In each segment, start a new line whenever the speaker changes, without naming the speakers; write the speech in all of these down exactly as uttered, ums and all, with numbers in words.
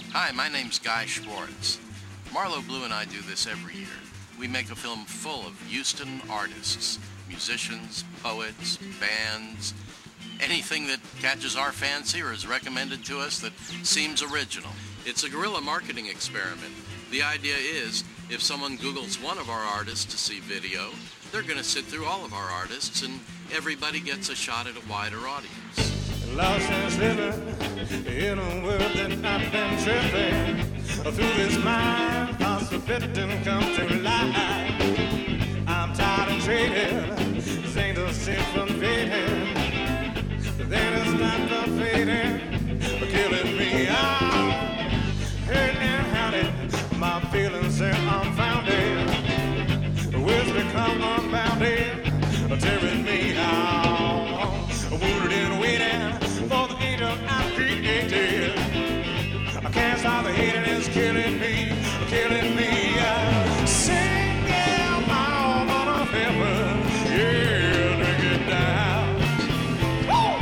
Hi, my name's Guy Schwartz. Marlo Blue and I do this every year. We make a film full of Houston artists, musicians, poets, bands, anything that catches our fancy or is recommended to us that seems original. It's a guerrilla marketing experiment. The idea is, if someone Googles one of our artists to see video, they're going to sit through all of our artists and everybody gets a shot at a wider audience.
Lost and living in a world that I've been tripping through this mind, thoughts forbidden come to life. I'm tired of trading, this ain't a sin from fading. Then it's not the fading, killing me out. Hurt and haunted, my feelings are unfounded. Words become unbounded, tearing me out. Wounded and waiting for the angel I created. I can't stop the hating, it's killing me, killing me. Uh, sing yeah, my own on heaven, yeah, take it down. Woo!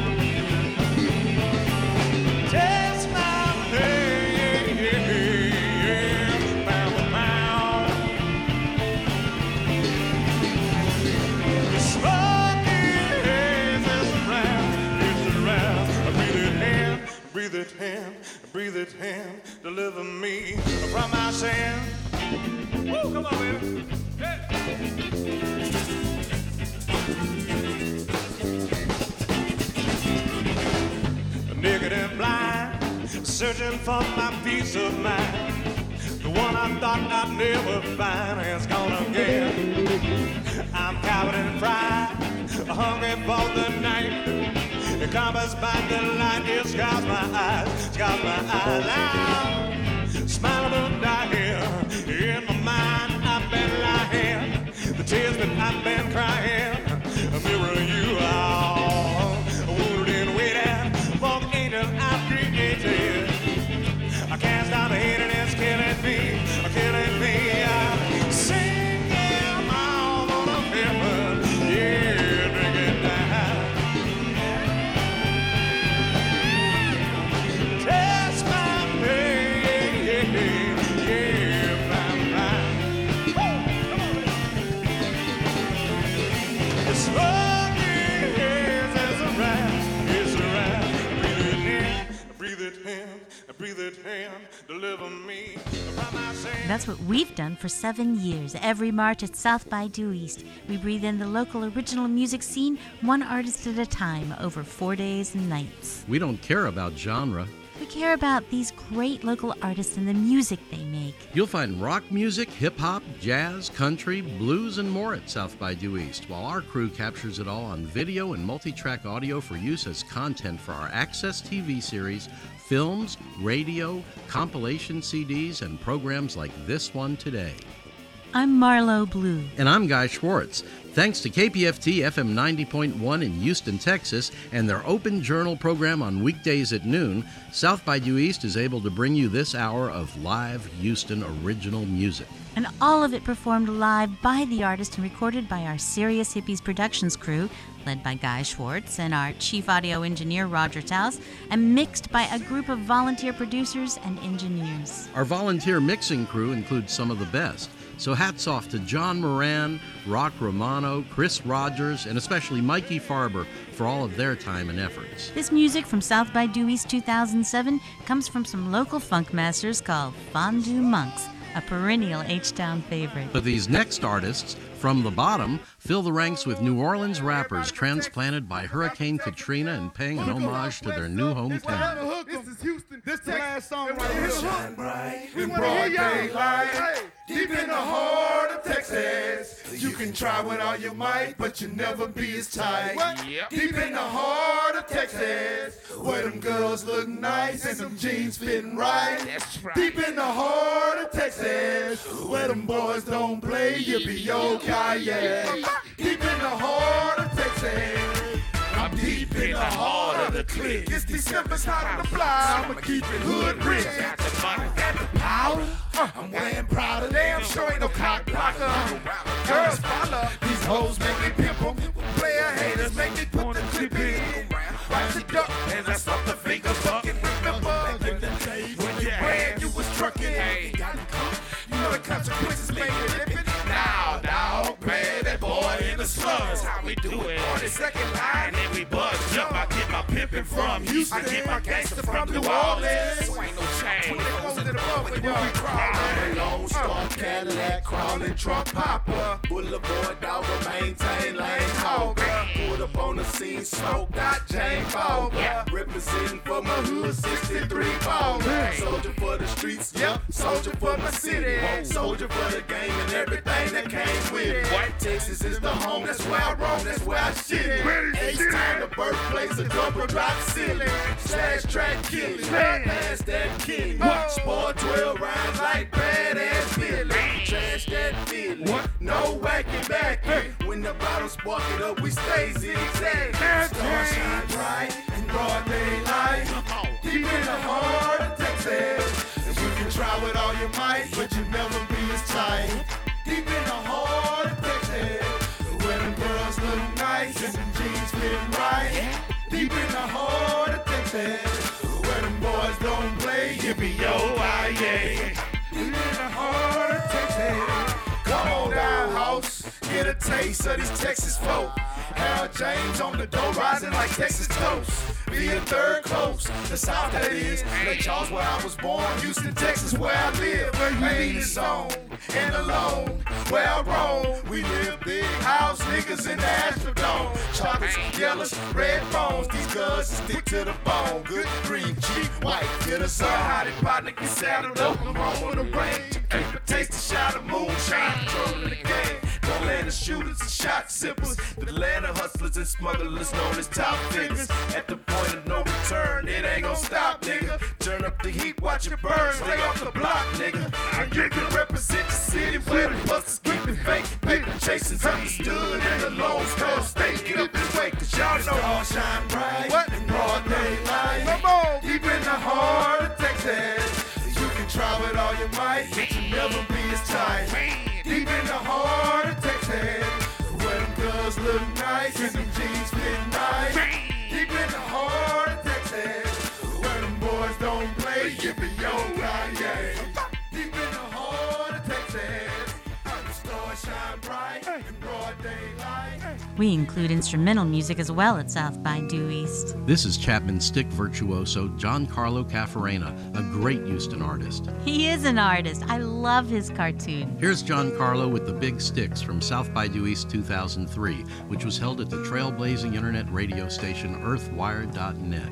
Taste my name, yeah, yeah, pound for pound. The smoking haze is around, it's around. Breathe it in, breathe it in, breathe it in. Deliver me from my sin. Woo, come on, baby. Hey. Naked and blind, searching for my peace of mind. The one I thought I'd never find has gone again. I'm covered in pride, hungry for the night. It comes by the light, it scars my eyes, scars my eyes. I'm smiling but dying. In my mind, I've been lying. The tears that I've been crying, mirror you out. Wounded and waiting for the angel I've created. I can't stop hating, it's killing me, killing me. I sing, yeah, I'm all on a heaven, yeah, drink it down. Taste my pain, yeah, yeah, fine, fine. Woo, come on. The smoking haze is around, is around. Breathe it in, breathe it in. Breathe it in, deliver me from my sin.
That's what we've done for seven years. Every March at South by Due East, we breathe in the local original music scene, one artist at a time, over four days and nights.
We don't care about genre.
We care about these great local artists and the music they make.
You'll find rock music, hip-hop, jazz, country, blues, and more at South by Due East, while our crew captures it all on video and multi-track audio for use as content for our Access T V series, films, radio, compilation C Ds, and programs like this one today.
I'm Marlo Blue.
And I'm Guy Schwartz. Thanks to K P F T F M ninety point one in Houston, Texas, and their Open Journal program on weekdays at noon, South by Due East is able to bring you this hour of live Houston original music.
And all of it performed live by the artist and recorded by our Serious Hippies Productions crew, led by Guy Schwartz and our chief audio engineer, Roger Taus, and mixed by a group of volunteer producers and engineers.
Our volunteer mixing crew includes some of the best. So hats off to John Moran, Rock Romano, Chris Rogers, and especially Mikey Farber for all of their time and efforts.
This music from South by Due East two thousand seven comes from some local funk masters called Fondue Monks, a perennial H-Town favorite.
But these next artists, from the bottom, fill the ranks with New Orleans rappers transplanted by Hurricane Katrina and paying an homage to their new hometown.
This is Houston. This the last song right here. Shine bright in broad daylight, deep in the heart of Texas. You can try with all your might, but you never be as tight. Yep. Deep in the heart of Texas, where them girls look nice and them jeans fitting right. That's right. Deep in the heart of Texas, where them boys don't play, you be okay, yeah. Deep in the heart of Texas, I'm deep in the heart of the clique. It's December's hot on the fly, I'ma keep it hood rich. Got the money, got the power. Uh, I'm wearing Prada, damn sure ain't no cock blocker. Girls follow, these hoes make me pimple. Player haters make me put the clip in. Watch it up, and I stop the fingers up. Remember back in the days when you reppin' from Houston. I get my gangster from New Orleans. So ain't no change. When we crawlin', Lone Star Cadillac, crawlin' truck popper. Boulevard dog will maintain lane hogger. Pulled up on the scene, smoked out Jane Fogger. Representing for my hood, sixty-three baller. Soldier for the streets, yep. Soldier for my city. Soldier for the game and everything that came with it. White Texas is the home, that's where I roam, that's where I shit it. H-Town, the birthplace of double drop ceiling. Slash track killing, pass that killing. Sport twelve rounds like badass Billy. Trash that feeling, no whacking back. When the bottles spark it up, we stay zigzag. Star shine bright in broad daylight. Deep in the heart of Texas. You can try with all your might, but you never be as tight. Deep in the heart of Texas, where them girls look nice and them jeans fit right. Deep in the heart of Texas, where them boys don't play, yippee-yo-I-yay. Deep in the heart of Texas, come on down, house, get a taste of these Texas folk. Harold James on the door, rising like Texas toast. Be a third coast, the South that is. Lake Charles where I was born, Houston, Texas where I live. Ain't it on and alone where I roam. We live big house niggas in the Astrodome. Chocolates, yellows, red phones. These guns stick to the bone. Good green, cheap, white. Get us all hot and partner get saddled up. I'm wrong with a range. Keep a taste of shot of moonshine. Controlling the game. The Atlanta shooters and shot sippers. The Atlanta hustlers and smugglers known as top figures. At the point of no return, it ain't gon' stop, nigga. Turn up the heat, watch it burn. Stay off the block, nigga. And you can represent the city where the busters keep it fake. Paper chasers understood and the Lone Star State. Get up and wake, cause y'all know all shine bright. What? In broad daylight. Come on. Deep in the heart of Texas. You can try with all your might, but you never be as tight. Deep in the heart of Texas, where them girls look nice and them jeans fit right. Deep in the heart of Texas, where them boys don't play, yippee-yo-I-yay. Deep in the heart of Texas, the stars shine bright in broad daylight.
We include instrumental music as well at South by Due East.
This is Chapman stick virtuoso Giancarlo Caffarena, a great Houston artist.
He is an artist. I love his cartoon.
Here's Giancarlo with the Big Sticks from South by Due East two thousand three, which was held at the trailblazing internet radio station earthwire dot net.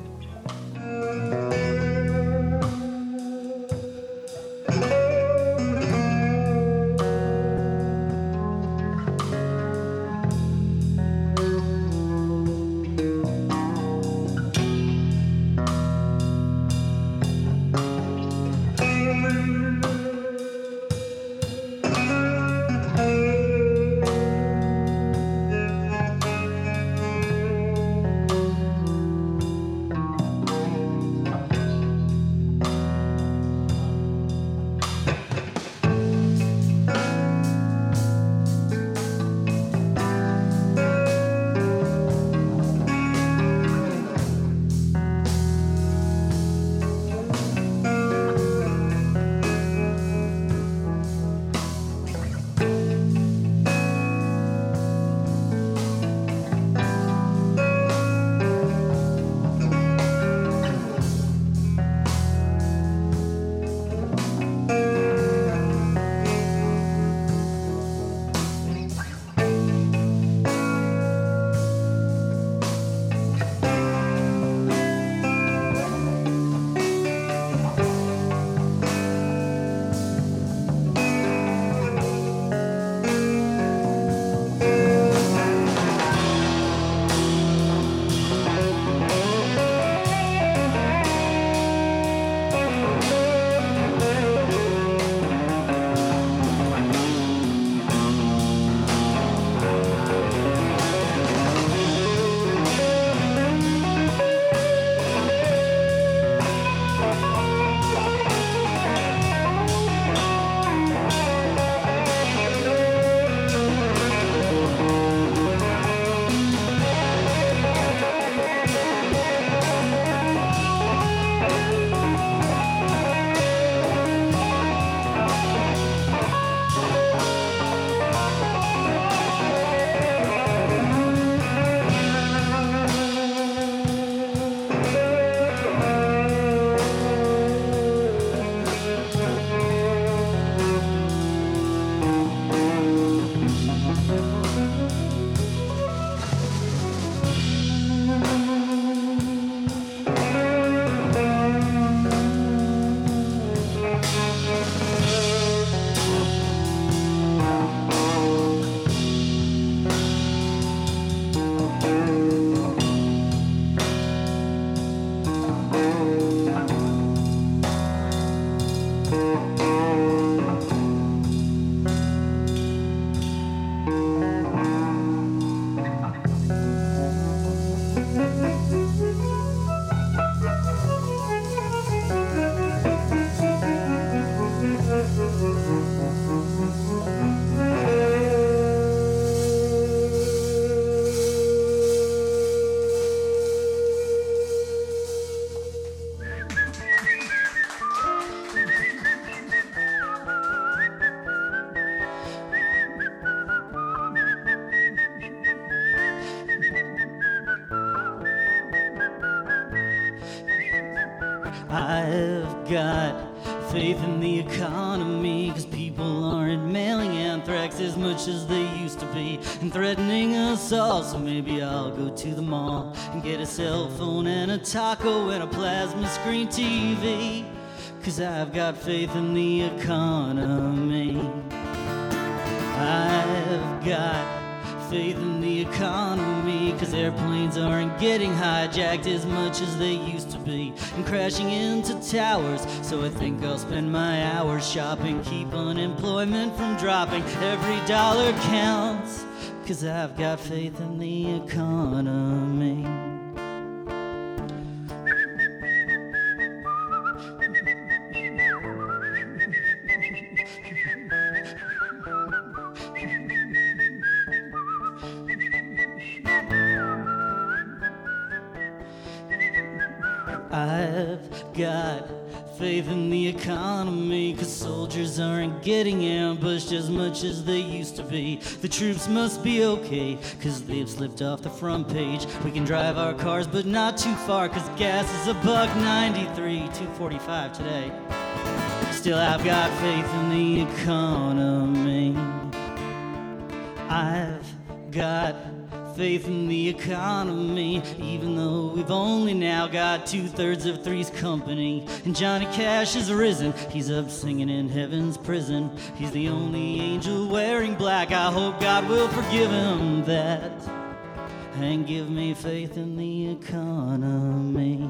I've got faith in the economy, cause people aren't mailing anthrax as much as they used to be and threatening us all. So maybe I'll go to the mall and get a cell phone and a taco and a plasma screen T V, cause I've got faith in the economy. I've got faith in the economy, cause airplanes aren't getting hijacked as much as they used to be and crashing into towers. So I think I'll spend my hours shopping, keep unemployment from dropping. Every dollar counts, cause I've got faith in the economy. I've got faith in the economy, cause soldiers aren't getting ambushed as much as they used to be. The troops must be okay, cause they've slipped off the front page. We can drive our cars but not too far, cause gas is a buck ninety-three, two forty-five today. Still I've got faith in the economy. I've got faith in the economy, even though we've only now got two-thirds of Three's company. And Johnny Cash has risen, he's up singing in heaven's prison. He's the only angel wearing black, I hope God will forgive him that and give me faith in the economy.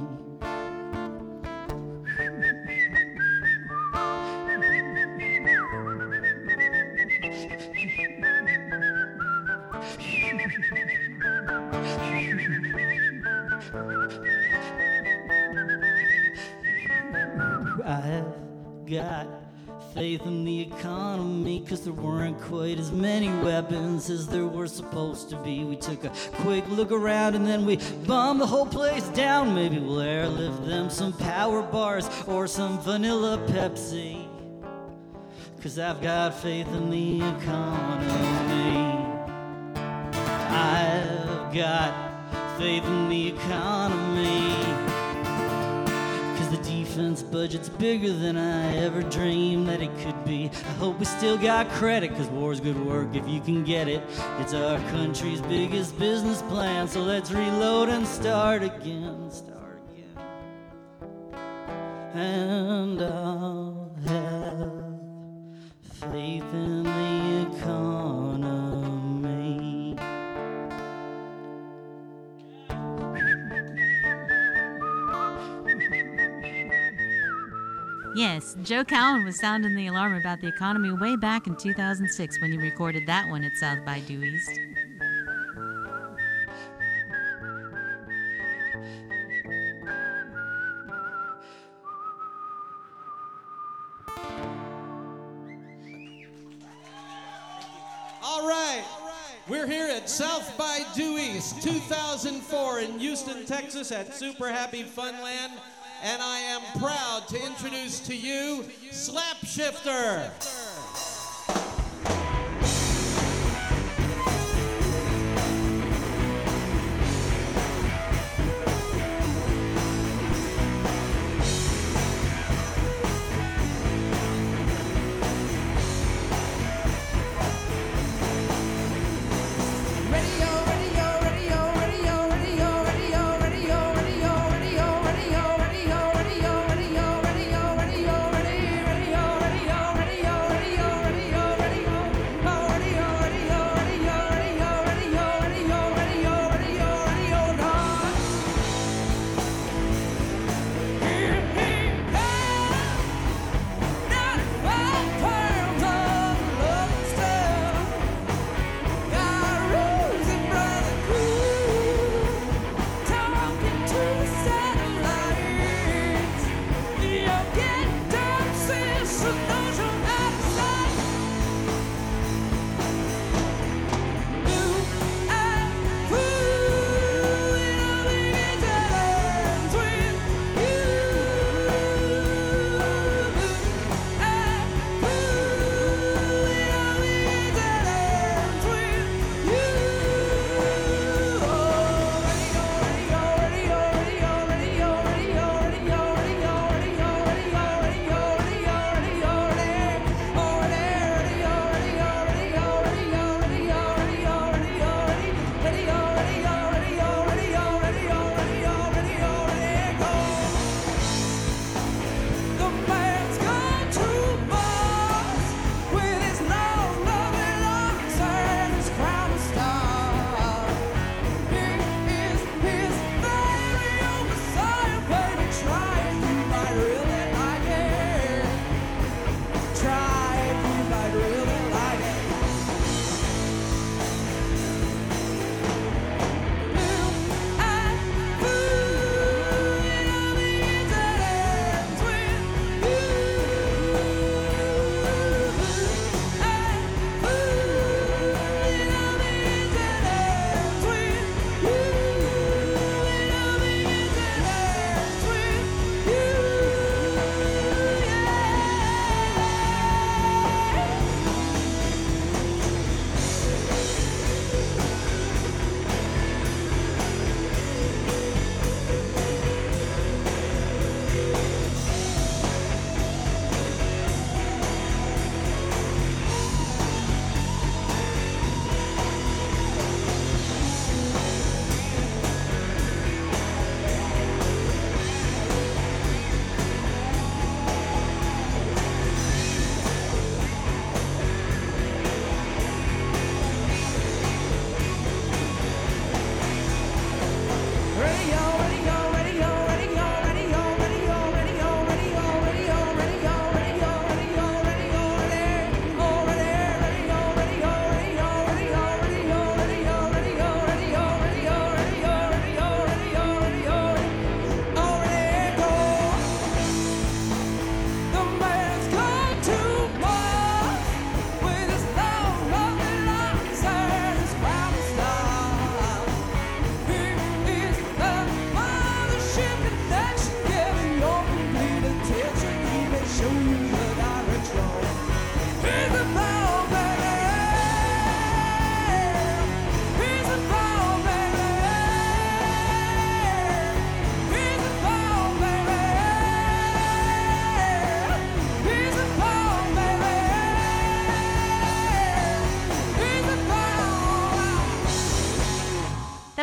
I've got faith in the economy, cause there weren't quite as many weapons as there were supposed to be. We took a quick look around and then we bombed the whole place down. Maybe we'll airlift them some power bars or some vanilla Pepsi, cause I've got faith in the economy. I've got faith in the economy, cause the defense budget's bigger than I ever dreamed that it could be. I hope we still got credit, cause war's good work if you can get it. It's our country's biggest business plan, so let's reload and start again, start again. And I'll have faith in the economy.
Yes, Joe Cowan was sounding the alarm about the economy way back in two thousand six when he recorded that one at South by Due East.
All right, we're here at South by Due East two thousand four in Houston, Texas at Super Happy Funland. And I am proud to introduce to you Slapshifter.
Radio, radio, radio, radio, radio, radio, radio, radio, radio, radio, radio, radio, radio, radio,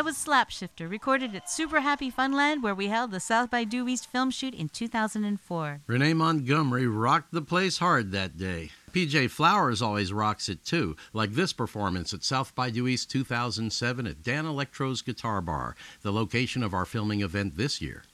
That was Slapshifter, recorded at Super Happy Funland, where we held the South by Due East film shoot in two thousand four.
Renee Montgomery rocked the place hard that day. P J Flowers always rocks it too, like this performance at South by Due East two thousand seven at Dan Electro's Guitar Bar, the location of our filming event this year.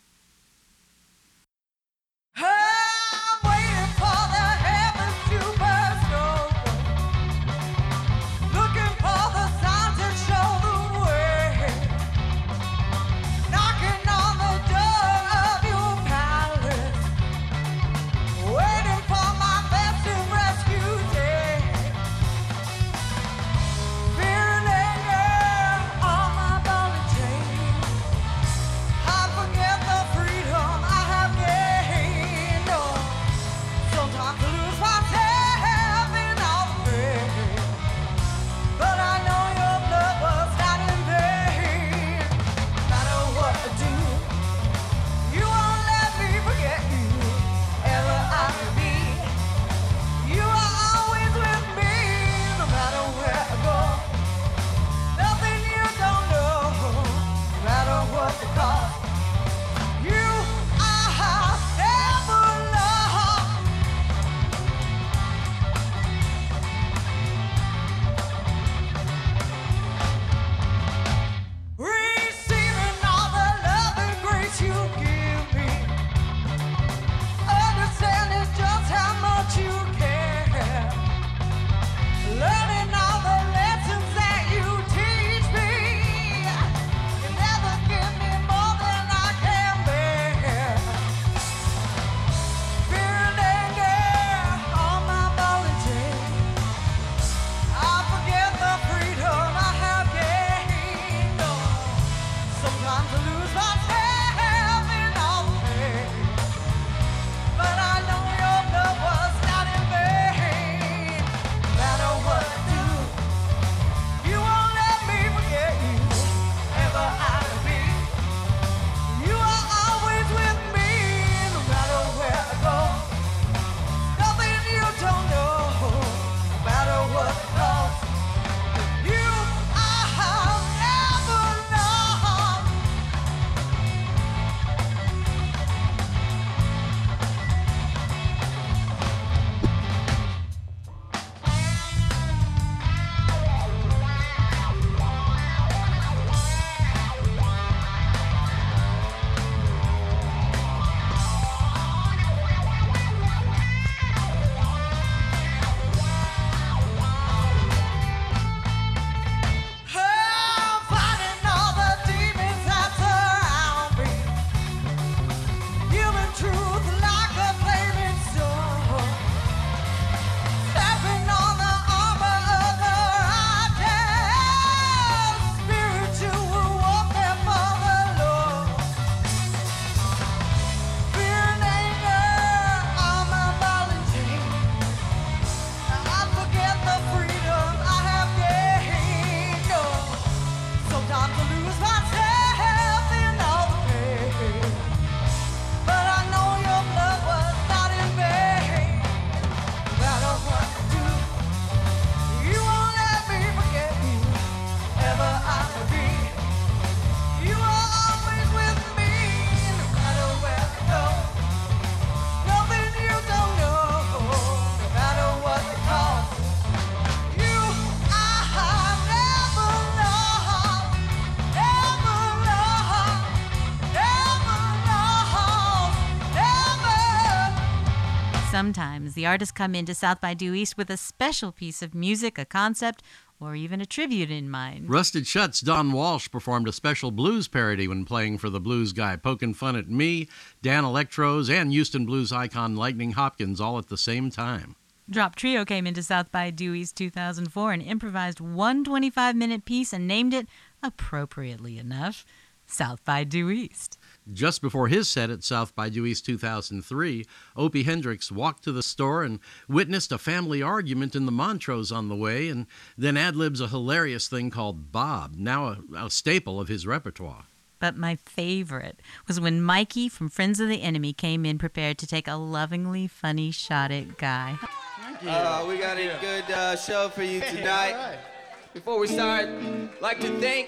Sometimes the artists come into South by Due East with a special piece of music, a concept, or even a tribute in mind.
Rusted Shut's Don Walsh performed a special blues parody when playing for the blues guy, poking fun at me, Dan Electro's, and Houston blues icon Lightning Hopkins all at the same time.
Drop Trio came into South by Due East two thousand four and improvised one twenty-five minute piece and named it, appropriately enough, South by Due East.
Just before his set at South by Due East two thousand three, Opie Hendrix walked to the store and witnessed a family argument in the Montrose on the way, and then ad-libs a hilarious thing called Bob, now a, a staple of his repertoire.
But my favorite was when Mikey from Friends of the Enemy came in prepared to take a lovingly funny shot at Guy.
Thank you. Uh, we got a good uh, show for you tonight. Before we start, I'd like to thank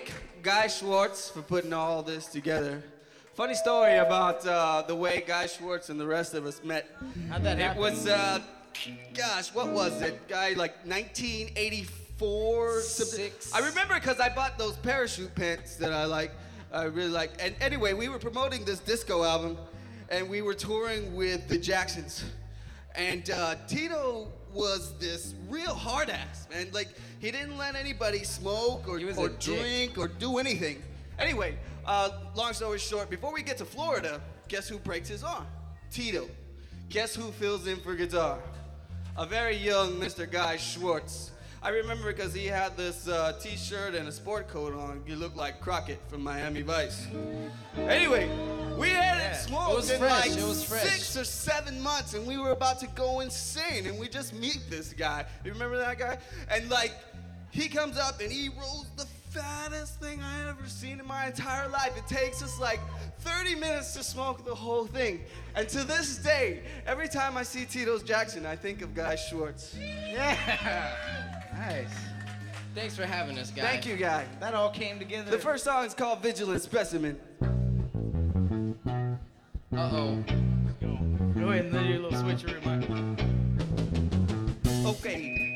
Guy Schwartz for putting all this together. Funny story about uh, the way Guy Schwartz and the rest of us met.
How'd that happen?
It was, uh, gosh, what was it? Guy, like nineteen eighty-four?
Six.
I remember because I bought those parachute pants that I like. I really like. And anyway, we were promoting this disco album, and we were touring with the Jacksons. And uh, Tito was this real hard ass, man. Like, he didn't let anybody smoke or, or drink or do anything. Anyway, uh, long story short, before we get to Florida, guess who breaks his arm? Tito. Guess who fills in for guitar? A very young Mister Guy Schwartz. I remember because he had this uh, t-shirt and a sport coat on. He looked like Crockett from Miami Vice. Anyway, we hadn't
Yeah.
smoked
It was
in
fresh.
like
It was fresh.
six or seven months, and we were about to go insane, and we just meet this guy. You remember that guy? And like, he comes up and he rolls the fattest thing I ever seen in my entire life. It takes us like thirty minutes to smoke the whole thing. And to this day, every time I see Tito's Jackson, I think of Guy Schwartz.
Yeah. Nice.
Thanks for having us, guys.
Thank you, Guy.
That all came together.
The first song is called Vigilant Specimen.
Uh-oh.
Go ahead and do your little switcheroo, Mike.
Okay.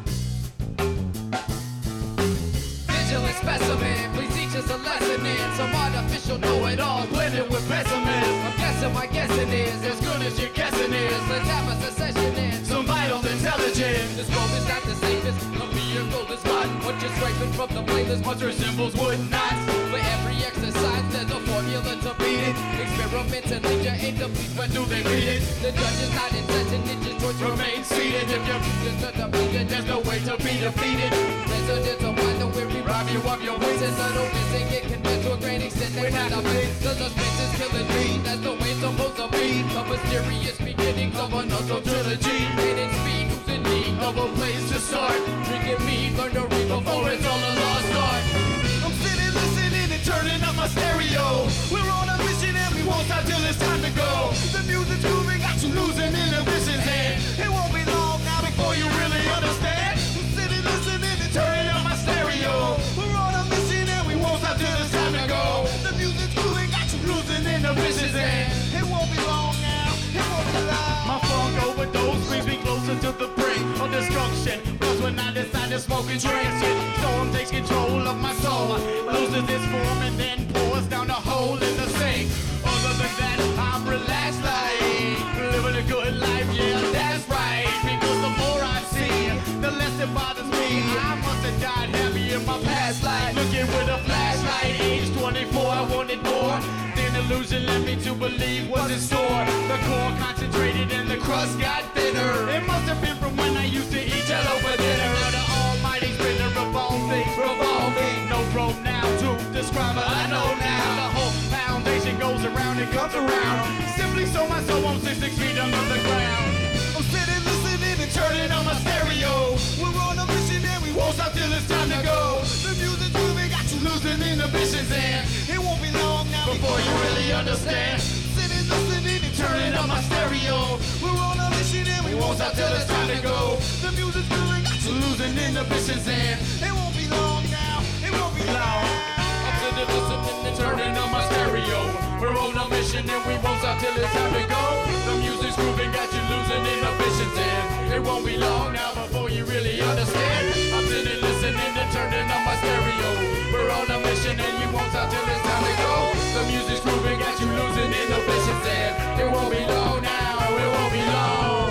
Vigilant specimen, please teach us a lesson in some artificial know-it-all blended with pessimists. I'm guessing my guessing is as good as your guessing is. Let's have a secession in some vital intelligence. This goal is not the safest, a vehicle is not what you're scraping from the playlist, but your symbols would not. For every exercise, there's a formula to beat it. Experiments and nature ain't the police, but do they read it? The judge is not in session, it's just choice remain seated. If you're just to defeat it, there's no way to be defeated. Residents of wine, the weary rob you of your wits. And little missing get convinced to a great extent they're not a fit. The suspense is killing me, that's the way it's supposed to be. The mysterious beginnings of another trilogy. Hidden speed, who's in need of a place to start. Drinking me, learn to read before it's all a lost art.
I'm sitting, listening, and turning up my stereo. We're on a mission and we won't stop till it's time to go. The music's moving, got you losing inhibitions, and it won't be long now before you really understand. I'm sitting, listening, and turning up my stereo. We're on a mission and we won't stop till it's time to go. The music's moving, got you losing inhibitions, and it won't be long now. It won't be long. My funk overdose brings me closer to the brink of destruction. Cause when I decide to smoke and drink, storm takes control of my soul, loses its form and then pours down a hole in the sink. Other than that, I'm relaxed like living a good life, yeah, that's right. Because the more I see, the less it bothers me. I must have died happy in my past life. Looking with a flashlight, age twenty-four, I wanted more. Then illusion led me to believe was in store. The core concentrated and the crust got thinner. It must have been from when I used to eat jello for dinner. The almighty spinner revolving, revolving. No probe now to describe it, I know now. The whole foundation goes around and comes around. Simply so my soul won't six, six feet under the ground. I'm sitting, listening, and turning on my stereo. We're on a mission and we won't stop till it's time to go. The music's moving, got you losing inhibitions, and it won't be long now before you really understand. Sitting, listening, and turning on my stereo. We're on a mission and we won't stop till it's time to go. The music's moving, got you losing inhibitions, and it won't be long now. It won't be long.
I'm sitting, listening, and turning on my stereo. We're on a mission and we won't stop till it's time to go. The music's grooving, got you losing inhibitions, and it won't be long now before you really understand. I'm sitting, listening, and turning on my stereo. We're on a mission and you won't stop till it's time to go. The music's grooving, got you losing inhibitions, and it won't be long now. It won't be long.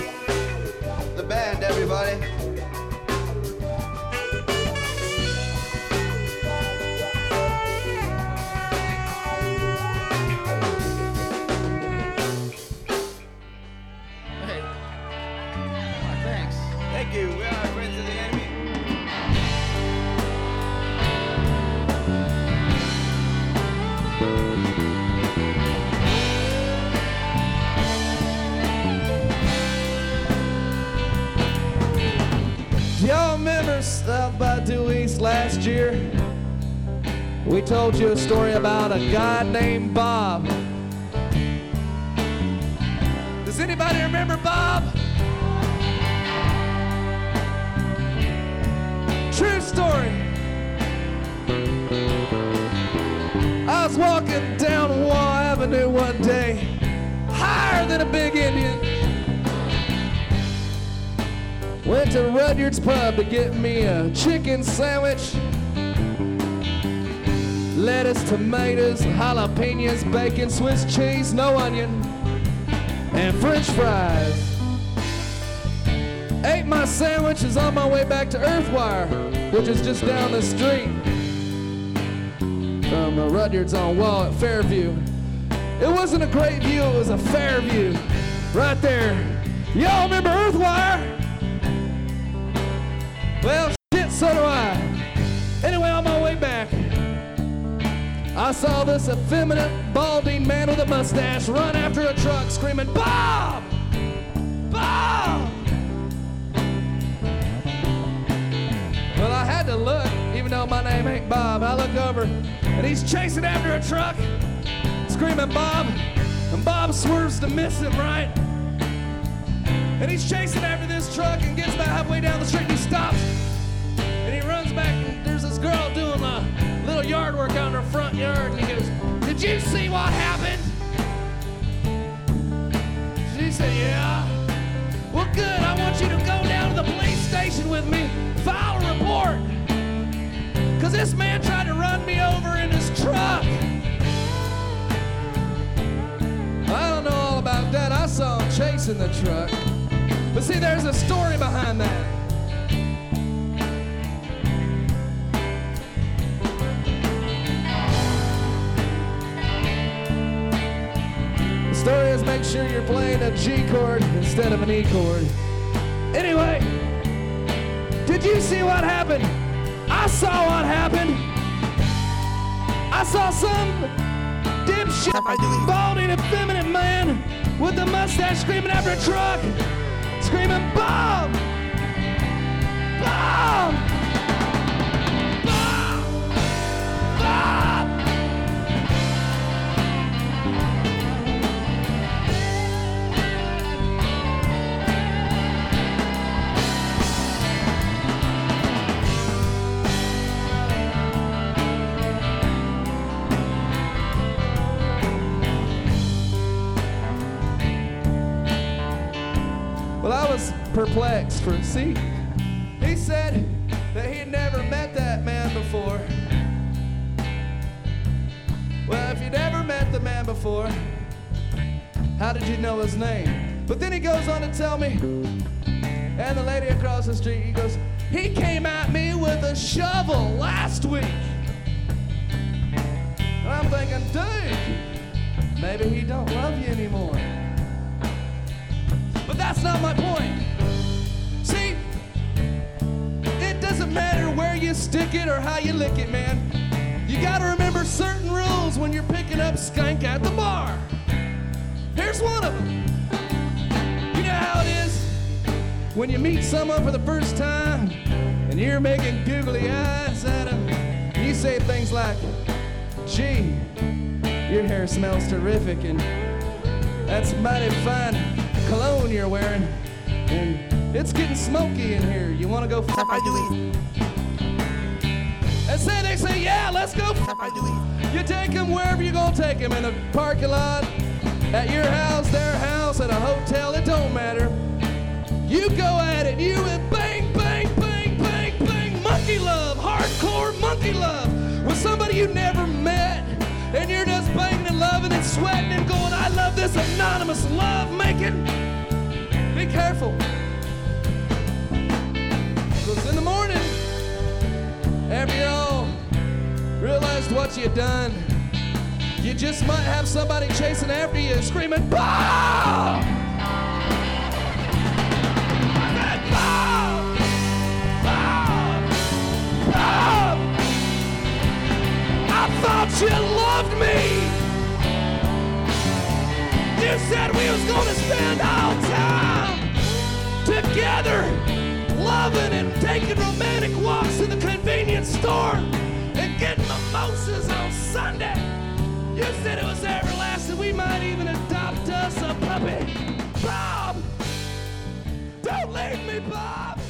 The band, everybody.
Hey. Oh, thanks.
Thank you. We are friends of the enemy.
Do y'all remember South by Due East last year? We told you a story about a guy named Bob. Does anybody remember Bob? True story.
Avenue one day, higher than a big Indian. Went to Rudyard's Pub to get me a chicken sandwich. Lettuce, tomatoes, jalapenos, bacon, Swiss cheese, no onion, and French fries. Ate my sandwiches on my way back to Earthwire, which is just down the street from uh, Rudyard's on Wall at Fairview. It wasn't a great view, it was a fair view. Right there. Y'all remember Earthwire? Well, shit, so do I. Anyway, on my way back, I saw this effeminate, balding man with a mustache run after a truck screaming, Bob! Bob! Well, I had to look, even though my name ain't Bob. I look over, and he's chasing after a truck, screaming, Bob! And Bob swerves to miss him, right? And he's chasing after this truck and gets about halfway down the street and he stops. And he runs back and there's this girl doing a little yard work out in her front yard. And he goes, did you see what happened? She said, yeah. Well, good. I want you to go down to the police station with me, file a report. Because this man tried to run me over in his truck. I don't know all about that. I saw him chasing the truck. But see, there's a story behind that. The story is make sure you're playing a G chord instead of an E chord. Anyway, did you see what happened? I saw what happened. I saw some dipshit, balding, effeminate man with the mustache screaming after a truck. Screaming, Bob! Bob! Bob! Bob! Well, I was perplexed for, see, he said that he had never met that man before. Well, if you'd never met the man before, how did you know his name? But then he goes on to tell me, and the lady across the street, he goes, he came at me with a shovel last week. And I'm thinking, dude, maybe he don't love you anymore. But that's not my point. See, it doesn't matter where you stick it or how you lick it, man. You gotta remember certain rules when you're picking up skunk at the bar. Here's one of them. You know how it is when you meet someone for the first time and you're making googly eyes at them. And you say things like, gee, your hair smells terrific and that's mighty fine cologne you're wearing, and it's getting smoky in here. You want to go? F- I do it. And say they say, yeah, let's go. F- I do it. You take them wherever you're gonna take them, in the parking lot, at your house, their house, at a hotel. It don't matter. You go at it. You and bang, bang, bang, bang, bang. Monkey love, hardcore monkey love, with somebody you never met. And you're just banging and loving and sweating and going, I love this anonymous love making. Be careful. Because in the morning, after you all realized what you'd done, you just might have somebody chasing after you screaming, Bob! Bob! Bob! Bob! I thought you loved me. You said we was gonna spend all time together, loving and taking romantic walks to the convenience store and getting mimosas on Sunday. You said it was everlasting. We might even adopt us a puppy. Bob, don't leave me, Bob.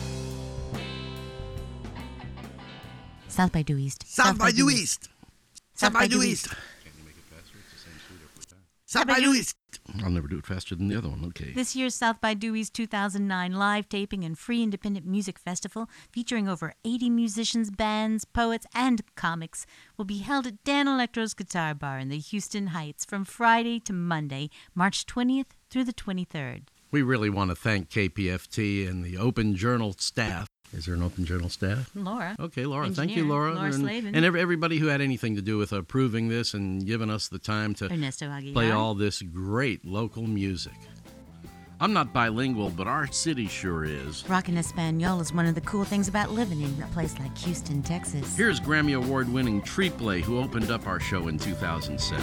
South by Due East.
South by Due East. South by Due East.
Can you make it faster? It's the same speed every time. South by Due East. I'll never do it faster than the other one. Okay.
This year's South by Due East two thousand nine live taping and free independent music festival, featuring over eighty musicians, bands, poets, and comics, will be held at Dan Electro's Guitar Bar in the Houston Heights from Friday to Monday, March twentieth through the twenty-third.
We really want to thank K P F T and the Open Journal staff. Is there an Open Journal staff?
Laura.
Okay, Laura.
Engineer,
Thank you, Laura.
Laura
and
Slavin.
and every, everybody who had anything to do with approving this and giving us the time to
Ernesto Aguilar.
play all this great local music. I'm not bilingual, but our city sure is.
Rockin' Espanol is one of the cool things about living in a place like Houston, Texas.
Here's Grammy Award-winning Triple, who opened up our show in two thousand seven.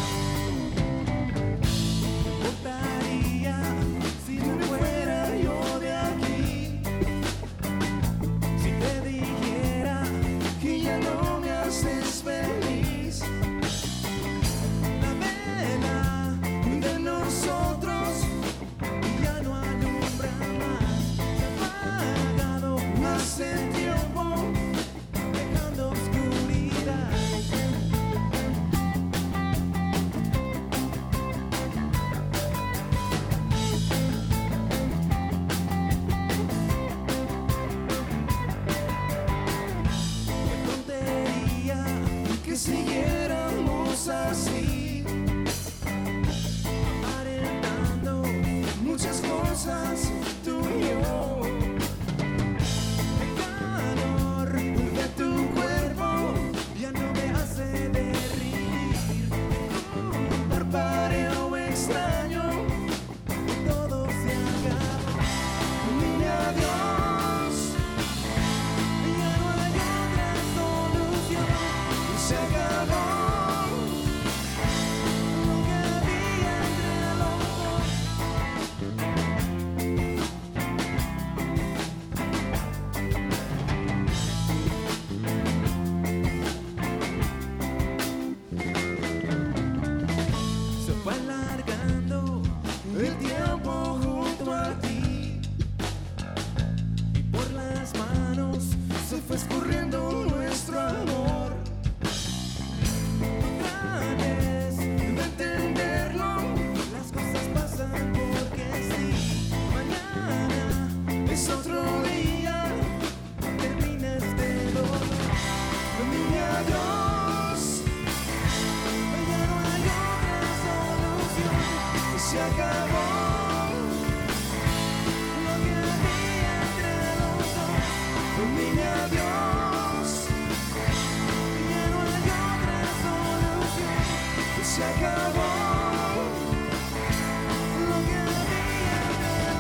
Siguiéramos así, aparentando muchas cosas tú y yo. El calor de tu cuerpo ya no me hace derretir. Un parpadeo extraño, todo se acabó. Niña, adiós, ya no hay otra solución. Se acabó. El tiempo junto a ti y por las manos se fue escurriendo nuestro amor. No trates de entenderlo, las cosas pasan porque sí. Mañana es otro día, termina este dolor. Niña, adiós, ya no hay otra solución. Se acabó. Niña, adiós, ya no hay otra solución. Se acabó lo que había entre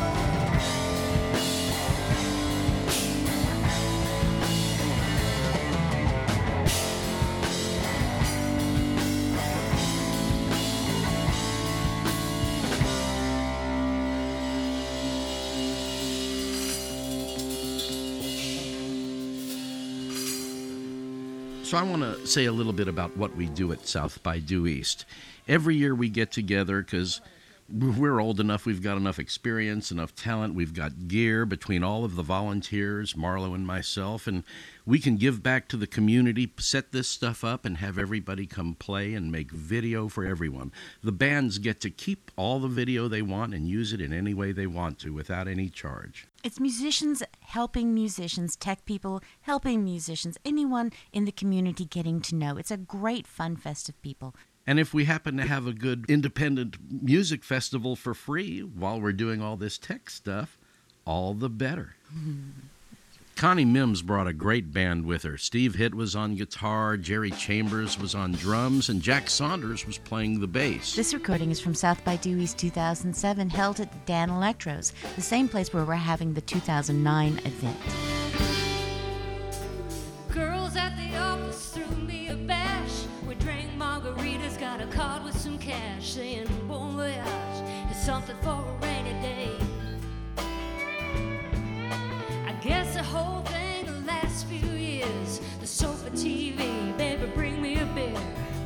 So I want to say a little bit about what we do at South by Due East. Every year we get together because we're old enough, we've got enough experience, enough talent, we've got gear between all of the volunteers, Marlo and myself, and we can give back to the community, set this stuff up, and have everybody come play and make video for everyone. The bands get to keep all the video they want and use it in any way they want to without any charge.
It's musicians helping musicians, tech people helping musicians, anyone in the community getting to know. It's a great fun fest of people.
And if we happen to have a good independent music festival for free while we're doing all this tech stuff, all the better. Connie Mims brought a great band with her. Steve Hitt was on guitar, Jerry Chambers was on drums, and Jack Saunders was playing the bass.
This recording is from South by Due East two thousand seven, held at Dan Electro's, the same place where we're having the two thousand nine event.
Girls at the office threw me a bash. We drank margaritas, got a card with some cash, saying bon voyage, it's something for a rainy day. I guess the whole thing the last few years, the sofa T V, baby bring me a beer.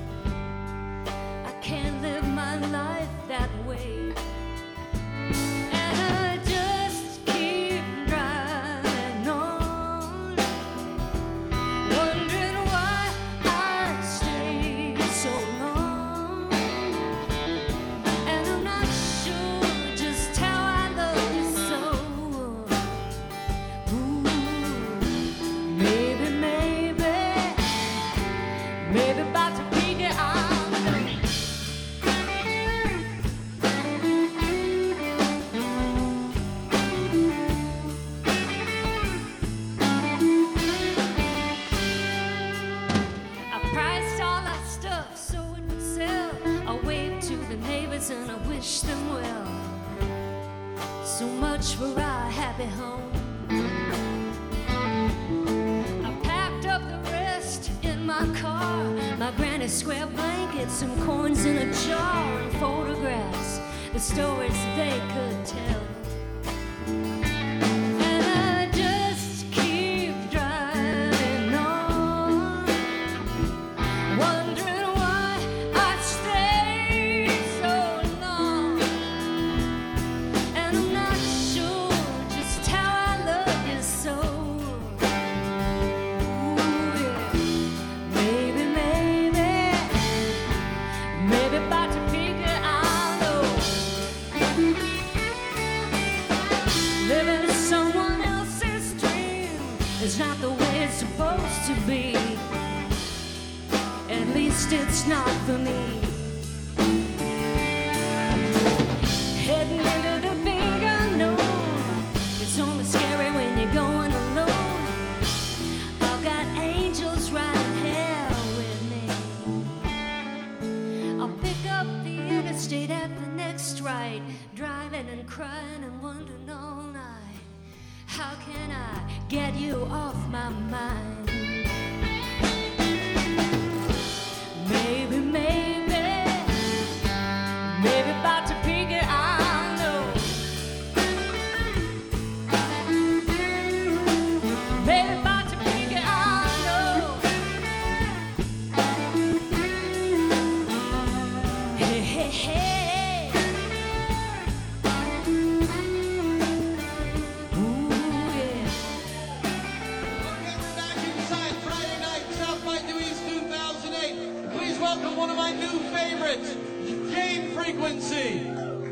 I can't live my life that way. And I just keep driving on, wondering why I stayed so long. much for our happy home. I packed up the rest in my car, my granny's square blanket, some coins in a jar, and photographs, the stories they could tell. And I just keep driving on, wondering why I stayed so long. And I'm not sure just how I love you so. Ooh, yeah. Maybe, maybe, maybe about to figure out, oh, living in someone else's dream is not the way it's supposed to be. At least it's not for me. Heading into the big unknown, it's only scary when you're going alone. I've got angels riding hell with me. I'll pick up the interstate at the next right, driving and crying and wondering all night, how can I get you off my mind? Maybe, maybe, maybe about to figure out, no. Maybe about to figure out, no. Hey, hey, hey. Ooh, yeah.
Okay, we're back inside Friday night, South by Dewey's two thousand eight. Please welcome one of my new favorites, Gain Frequency.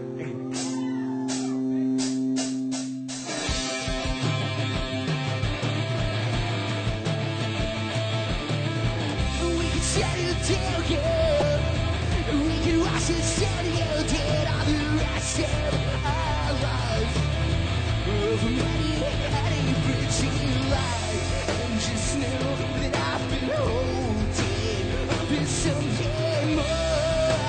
We can settle down, girl. We can watch it settle down all the rest of our lives. Of money at a pretty life, and just know that I've been holding up in something more.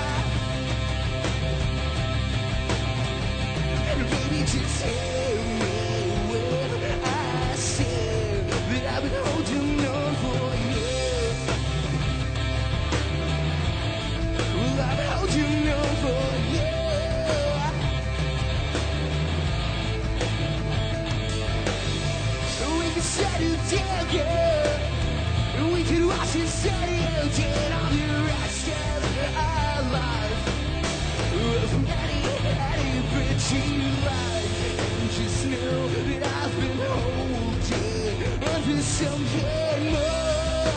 And baby, just hear me when I say that I've been holding on for you. Well, I've held you on for you. We can settle down, girl. We can watch it settle down all the rest of our life. From any, any pretty life. And just know that I've been holding on to something more.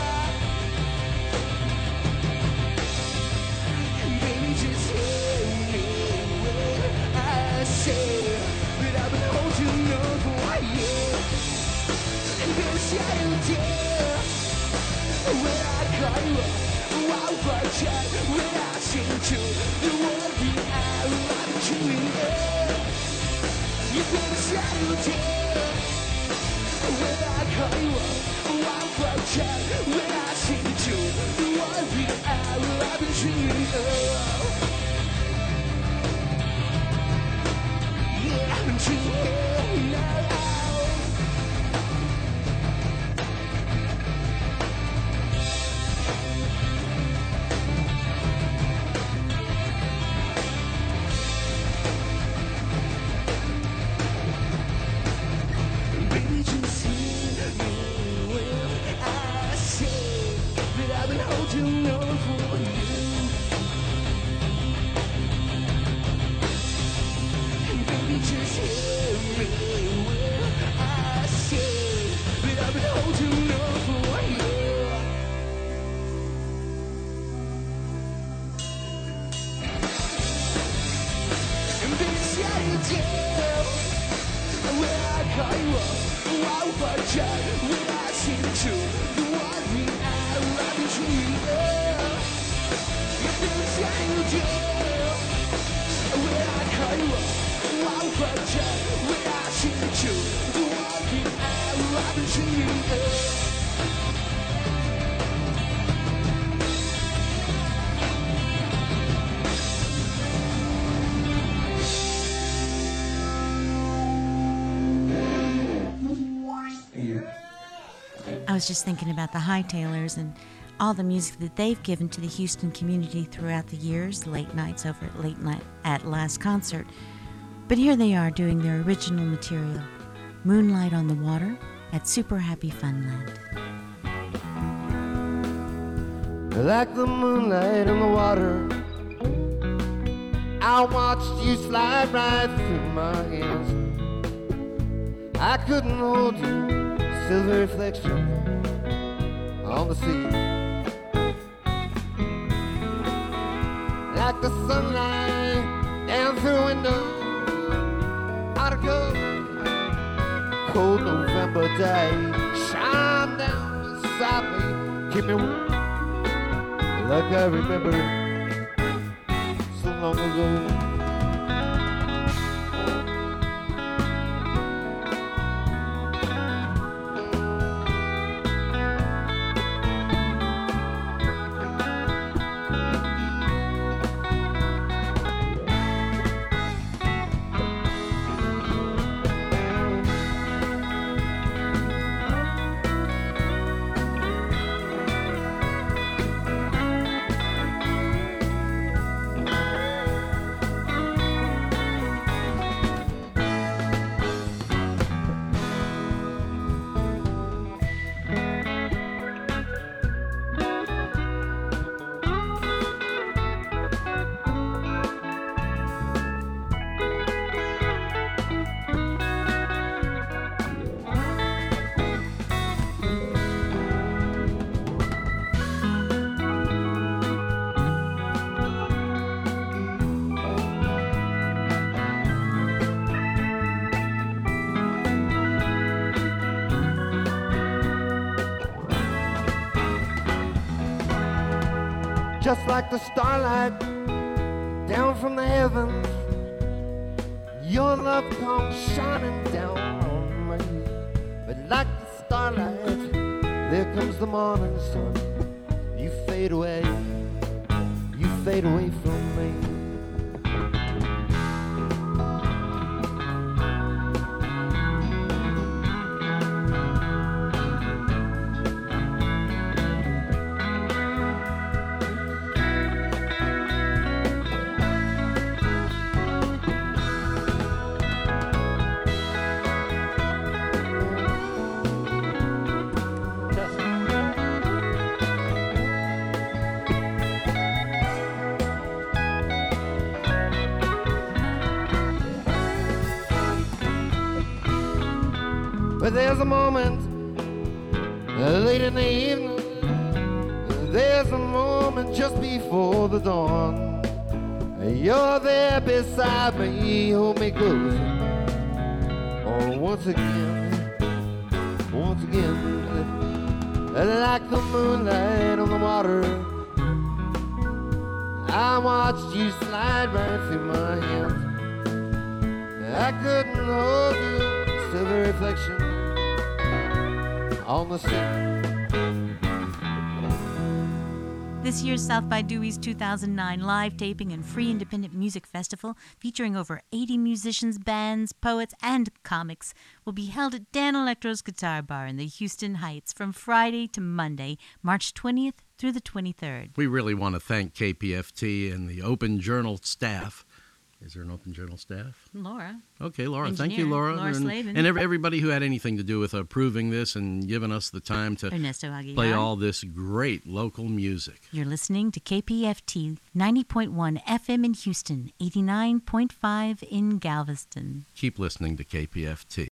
Baby, just hear me when I say that I've been holding on for you. And baby, settle down when I call you up. I'll fight you when I sing to the one that I'm dreaming of. You better settle down when I call you up. I'll fight you when I sing to the one that I've been dreaming of. Yeah, I'm dreaming now. Baby, just hear me when I say that I've been holding on for you. And baby, just hear me when I say that I've been holding on for you. And baby, settle down when I call you up. I'll fight you when I sing to the one that I've been dreaming of. You better settle down when I call you up. I'll fight you when I sing to the one that I've been dreaming of.
you.
I was just thinking about the Hightailers and all the music that they've given to the Houston community throughout the years, late nights over at Late Night at Last Concert. But here they are doing their original material, Moonlight on the Water, at Super Happy Funland.
Like the moonlight on the water, I watched you slide right through my hands. I couldn't hold you, silver reflection on the sea. Like the sunlight down through the window, out of cold, cold November day, shine down beside me, keep me warm, like I remember so long ago. Just like the starlight down from the heavens, your love comes shining down on me. But like the starlight, there comes the morning sun. You fade away, you fade away from me. But there's a moment uh, late in the evening, there's a moment just before the dawn. You're there beside me, hold me close. Oh, once again, once again, like the moonlight on the water, I watched you slide right through my hands. I couldn't hold you, silver reflection on the sea.
This year's South by Dewey's two thousand nine live taping and free independent music festival, featuring over eighty musicians, bands, poets, and comics, will be held at Dan Electro's Guitar Bar in the Houston Heights from Friday to Monday, March twentieth through the twenty-third.
We really want to thank K P F T and the Open Journal staff. Is there an Open Journal staff?
Laura.
Okay, Laura.
Engineer,
Thank you, Laura.
Laura
and
Slavin.
and every, everybody who had anything to do with approving this and giving us the time to
Ernesto Aguilar.
play all this great local music.
You're listening to K P F T ninety point one F M in Houston, eighty-nine point five in Galveston.
Keep listening to K P F T.